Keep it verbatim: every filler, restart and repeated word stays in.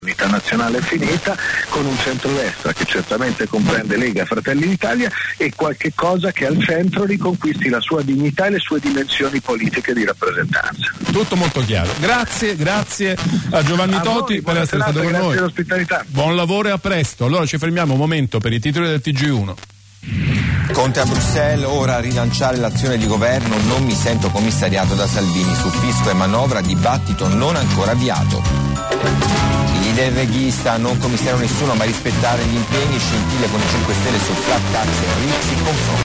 L'unità nazionale è finita, con un centrodestra che certamente comprende Lega, Fratelli d'Italia e qualche cosa che al centro riconquisti la sua dignità e le sue dimensioni politiche di rappresentanza. Tutto molto chiaro. Grazie, grazie a Giovanni a Toti voi, per essere stato con noi. Grazie dell'ospitalità. Buon lavoro e a presto. Allora ci fermiamo un momento per i titoli del T G uno. Conte a Bruxelles, ora a rilanciare l'azione di governo, non mi sento commissariato da Salvini, su fisco e manovra, dibattito non ancora avviato. I leader leghista non commissariano nessuno ma rispettare gli impegni, scintille con i cinque Stelle su flat tax e Rizzi, confronto.